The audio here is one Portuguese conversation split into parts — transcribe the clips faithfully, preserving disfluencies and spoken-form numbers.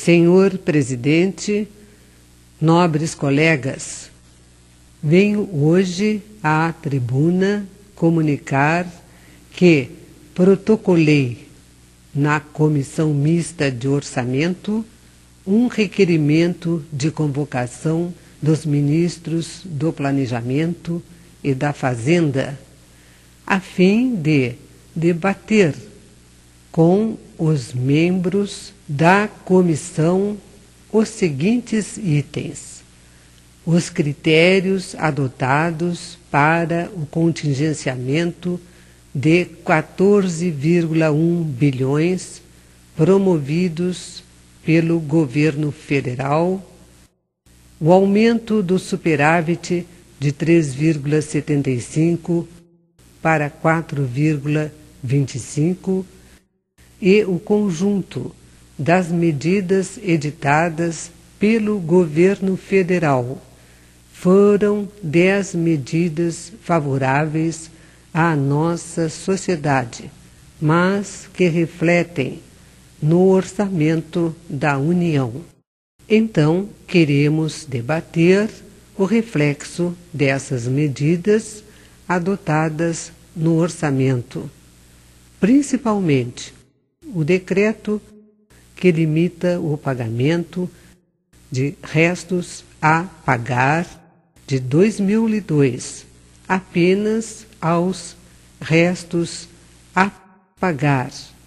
Senhor Presidente, nobres colegas, venho hoje à tribuna comunicar que protocolei na Comissão Mista de Orçamento um requerimento de convocação dos ministros do Planejamento e da Fazenda, a fim de debater com os membros da comissão os seguintes itens: os critérios adotados para o contingenciamento de quatorze vírgula um bilhões promovidos pelo governo federal, o aumento do superávit de três vírgula setenta e cinco para quatro vírgula vinte e cinco e o conjunto das medidas editadas pelo governo federal. Foram dez medidas favoráveis à nossa sociedade, mas que refletem no orçamento da União. Então, queremos debater o reflexo dessas medidas adotadas no orçamento, principalmente o decreto que limita o pagamento de restos a pagar de dois mil e dois apenas aos restos a pagar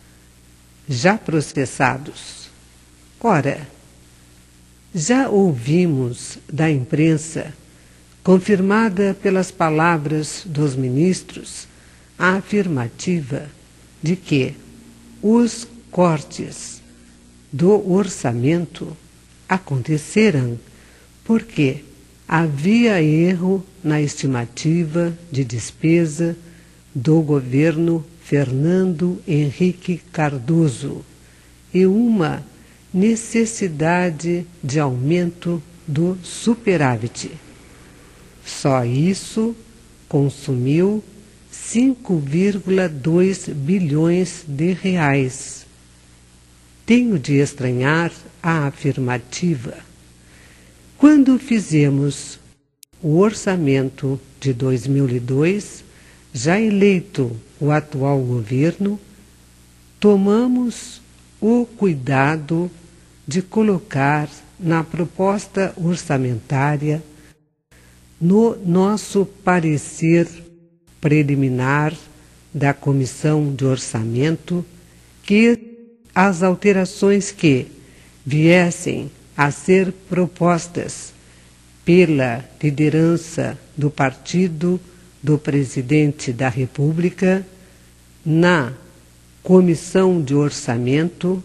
já processados. Ora, já ouvimos da imprensa, confirmada pelas palavras dos ministros, a afirmativa de que os cortes do orçamento aconteceram porque havia erro na estimativa de despesa do governo Fernando Henrique Cardoso e uma necessidade de aumento do superávit. Só isso consumiu cinco vírgula dois bilhões de reais. Tenho de estranhar a afirmativa. Quando fizemos o orçamento de dois mil e dois, já eleito o atual governo, tomamos o cuidado de colocar na proposta orçamentária, no nosso parecer preliminar da Comissão de Orçamento, que as alterações que viessem a ser propostas pela liderança do partido do Presidente da República na Comissão de Orçamento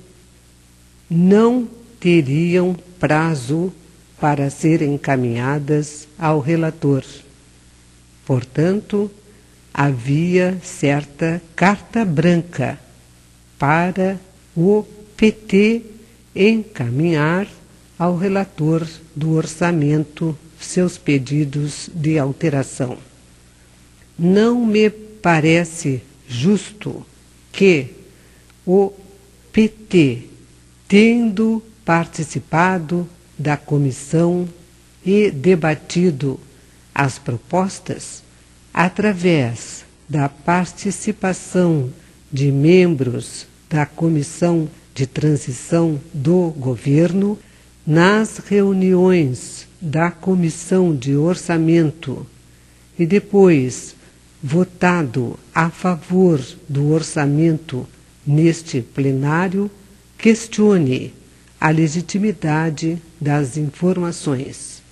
não teriam prazo para serem encaminhadas ao relator. Portanto, havia certa carta branca para o P T encaminhar ao relator do orçamento seus pedidos de alteração. Não me parece justo que o P T, tendo participado da comissão e debatido as propostas, através da participação de membros da Comissão de Transição do Governo, nas reuniões da Comissão de Orçamento e depois votado a favor do orçamento neste plenário, questione a legitimidade das informações.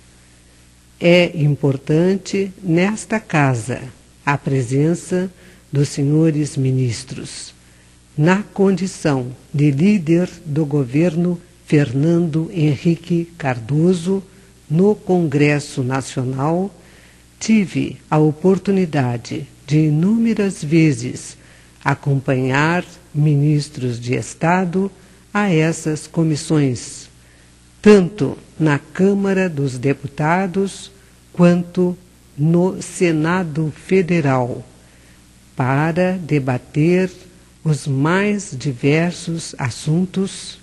É importante nesta casa a presença dos senhores ministros, na condição de líder do governo Fernando Henrique Cardoso no Congresso Nacional. Tive a oportunidade de inúmeras vezes acompanhar ministros de Estado a essas comissões, tanto na Câmara dos Deputados quanto no Senado Federal, para debater os mais diversos assuntos